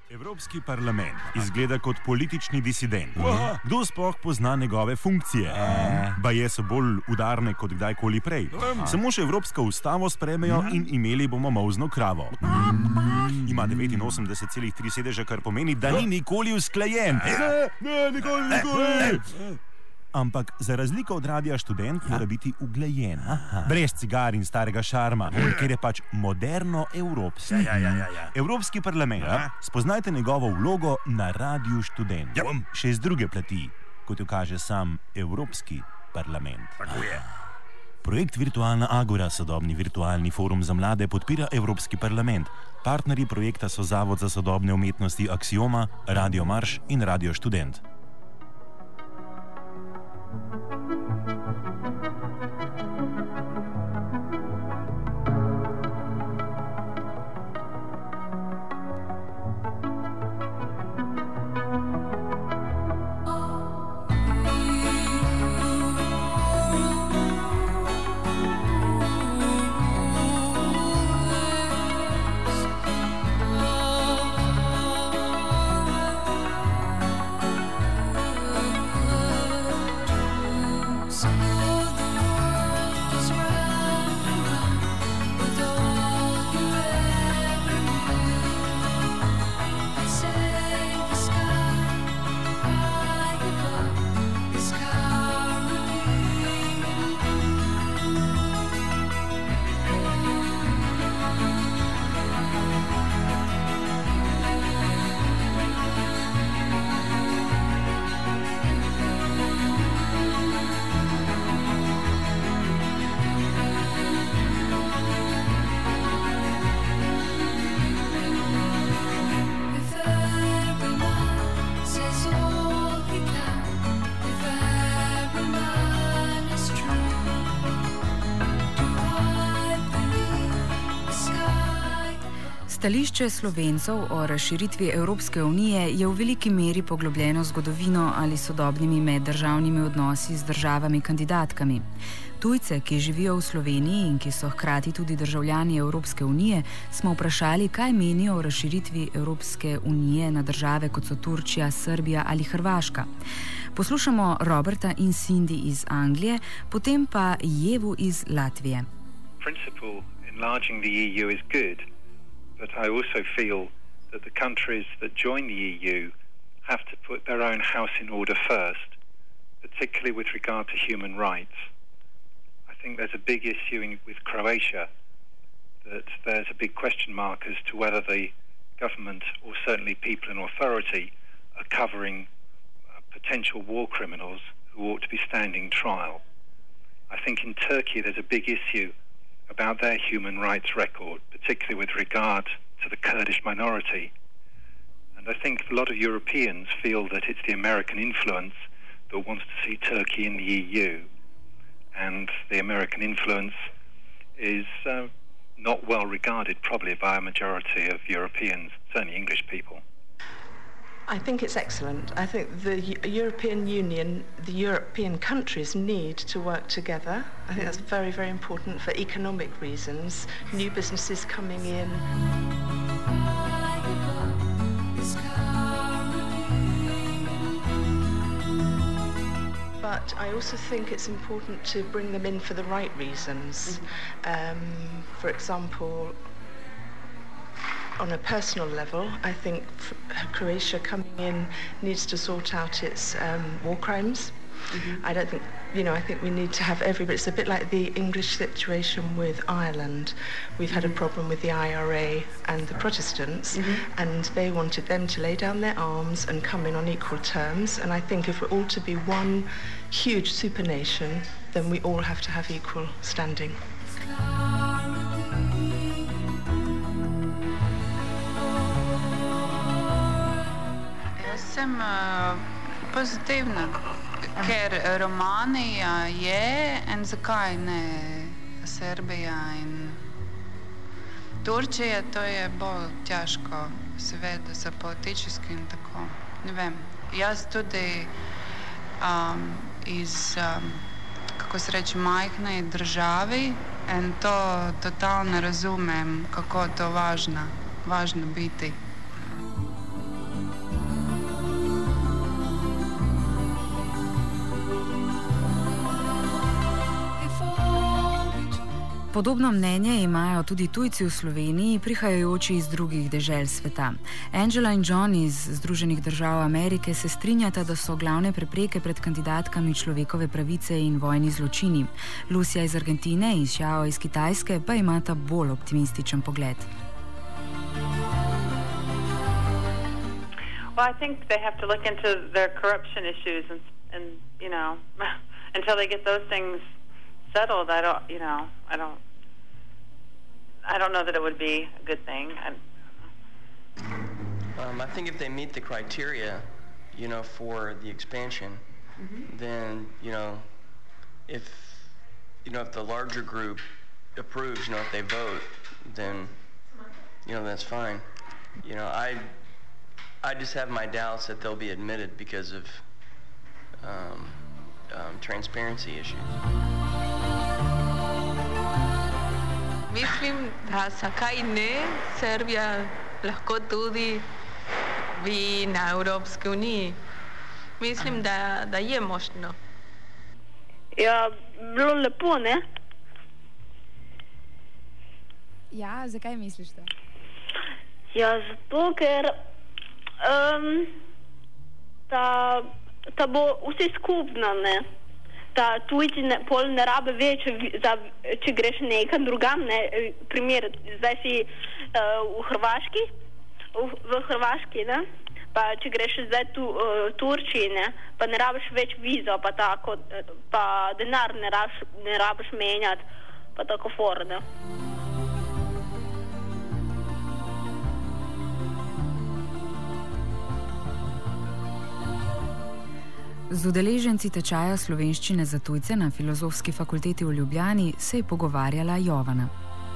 Evropski parlament izgleda kot politični disident. Kdo sploh pozna njegove funkcije? Baje so bolj udarne kot kdajkoli prej. Samo še Evropsko ustavo sprejmejo in imeli bomo molzno kravo. Ima 89,3 sedeža, kar pomeni, da ni nikoli usklajen. Nikoli. Ampak za razliko od Radia Študent mora biti uglajen. Brez cigar in starega šarma, ker je pač moderno evropski. Evropski parlament, spoznajte njegovo vlogo na Radiu Študent. Še iz druge plati, kot jo kaže sam Evropski parlament. Tako je. Projekt Virtualna Agora, sodobni virtualni forum za mlade, podpira Evropski parlament. Partnerji projekta so Zavod za sodobne umetnosti Aksioma, Radio Marš in Radio Študent. Stališče Slovencev o razširitvi Evropske unije je v veliki meri poglobljeno zgodovino ali sodobnimi meddržavnimi odnosi z državami kandidatkami. Tujce, ki živijo v Sloveniji in ki so hkrati tudi državljani Evropske unije, smo vprašali, kaj menijo o razširitvi Evropske unije na države, kot so Turčija, Srbija ali Hrvaška. Poslušamo Roberta in Cindy iz Anglije, potem pa Jevu iz Latvije. Principle enlarging the EU is good. But I also feel that the countries that join the EU have to put their own house in order first, particularly with regard to human rights. I think there's a big issue with Croatia, that there's a big question mark as to whether the government, or certainly people in authority, are covering potential war criminals who ought to be standing trial. I think in Turkey there's a big issue about their human rights record, particularly with regard to the Kurdish minority. And I think a lot of Europeans feel that it's the American influence that wants to see Turkey in the EU. And the American influence is not well regarded probably by a majority of Europeans, certainly English people. I think it's excellent. I think the European Union, the European countries need to work together. I think that's very, very important for economic reasons. New businesses coming in. But I also think it's important to bring them in for the right reasons. For example, on a personal level, I think Croatia coming in needs to sort out its war crimes. I don't think, I think we need to have everybody. It's a bit like the English situation with Ireland. We've had a problem with the IRA and the Protestants, and they wanted them to lay down their arms and come in on equal terms. And I think if we're all to be one huge supernation, then we all have to have equal standing. Sem pozitivna, ker Romanija je in zakaj ne Srbija in Turčija, to je bolj težko, seveda, za politički in tako. Ne vem, jaz tudi iz, kako se reče, majhne državi in to totalno razumem, kako to važno biti. Podobno mnenje imajo tudi tujci v Sloveniji, prihajajoči iz drugih dežel sveta. Angela in John iz Združenih držav Amerike se strinjata, da so glavne prepreke pred kandidatkami človekove pravice in vojni zločini. Lucia iz Argentine in Xiao iz Kitajske pa imata bolj optimističen pogled. Well, I think they have to look into their corruption issues and you know, until they get those things settled, I don't know that it would be a good thing. I think if they meet the criteria, you know, for the expansion, then, you know, if the larger group approves, you know, if they vote, then, you know, that's fine. You know, I just have my doubts that they'll be admitted because of transparency issues. Mislim, da zakaj ne, Srbija lahko tudi bi na Evropski uniji. Mislim, da je možno. Ja, bilo lepo, ne? Ja, zakaj misliš to? Ja, zato, ker da bo vse skupno, ne? Da tujci pol ne rabe več, če greš nekam drugam, ne? Primer, zdaj si v Hrvaški, ne? Pa če greš zdaj Turčiji, ne? Pa ne rabiš več vizo, pa tako, pa denar ne rabiš menjati, pa tako for, ne? Z udeleženci tečaja slovenščine za tujce na Filozofski fakulteti v Ljubljani se je pogovarjala Jovana.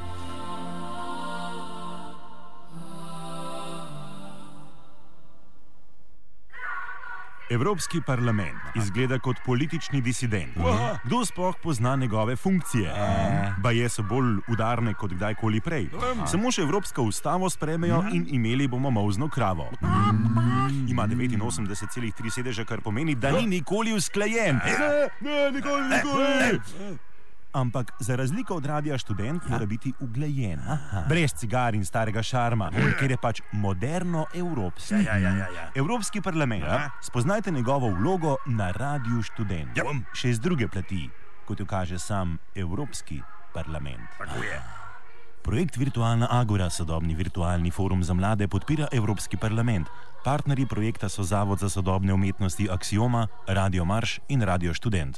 Evropski parlament izgleda kot politični disident. Kdo sploh pozna njegove funkcije? Baje so bolj udarne kot kdajkoli prej. Samo še Evropsko ustavo sprejmejo in imeli bomo molzno kravo. Ima 89,3 sedeža, kar pomeni, da ni nikoli usklajen. Nikoli. Ampak za razliko od Radia Študent mora biti uglajen. Brez cigar in starega šarma, ker je pač moderno evropski. Evropski parlament. Spoznajte njegovo vlogo na Radiu Študent. Še z druge plati, kot jo kaže sam Evropski parlament. Projekt Virtualna Agora, sodobni virtualni forum za mlade, podpira Evropski parlament. Partnerji projekta so Zavod za sodobne umetnosti Aksioma, Radio Marš in Radio Študent.